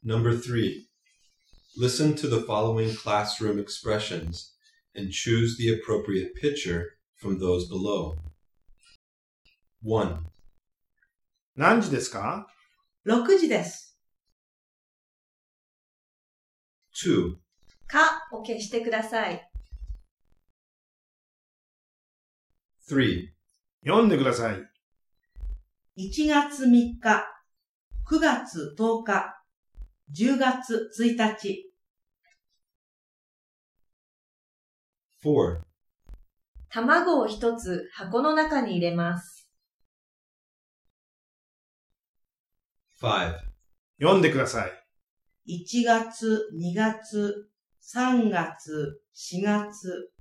Number 3. Listen to the following classroom expressions and choose the appropriate picture from those below. 1. 何時ですか？ 6時です。 2. かを消してください。 3. 読んでください。 1月3日、9月10日、10月1日。 4. 卵を一つ箱の中に入れます。 5. 読んでください。 1月、2月、3月、4月。